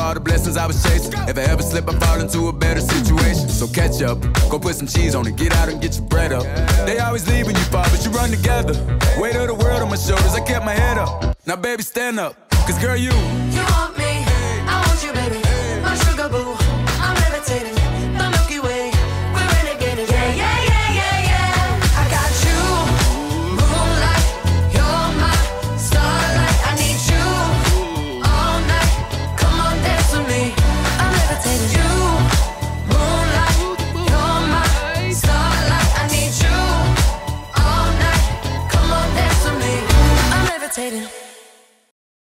all the blessings I was chasing. If I ever slip, I fall into a better situation. So catch up, go put some cheese on it, get out and get your bread up. They always leave when you fall, but you run together. Weight of the world on my shoulders, I kept my head up. Now baby, stand up, cause girl, you want me, I want you, baby.